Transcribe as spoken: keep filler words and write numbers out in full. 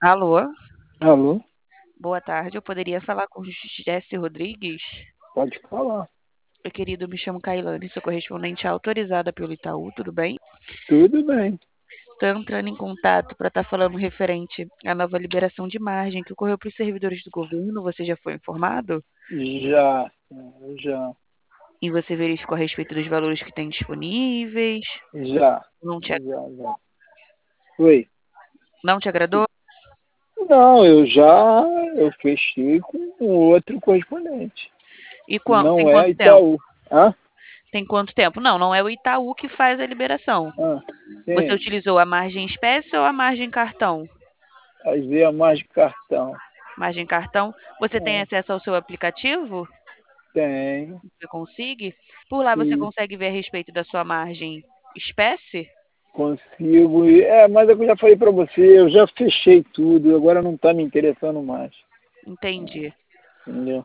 Alô, Alô, boa tarde. Eu poderia falar com Jesse Rodrigues? pode falar. Meu querido, me chamo Kailane, sou correspondente autorizada pelo Itaú, tudo bem? Tudo bem. Estou entrando em contato para estar falando referente à nova liberação de margem que ocorreu para os servidores do governo. Você já foi informado? Já, já, E você verificou a respeito dos valores que tem disponíveis? já, Não te, já, já. Oi. não te agradou? Não, eu já, eu fechei com outro correspondente. E quan- tem Não é quanto tempo? Itaú. Hã? Tem quanto tempo? Não, não é o Itaú que faz a liberação. Ah, Você sim. utilizou a margem espécie ou a margem cartão? Fazia mais de cartão. Margem cartão. Você tem Ah, acesso ao seu aplicativo? tem. Você consegue? Por lá você E consegue ver a respeito da sua margem espécie? consigo. E, é, mas é que eu já falei para você, eu já fechei tudo, agora não está me interessando mais. Entendi. Entendeu?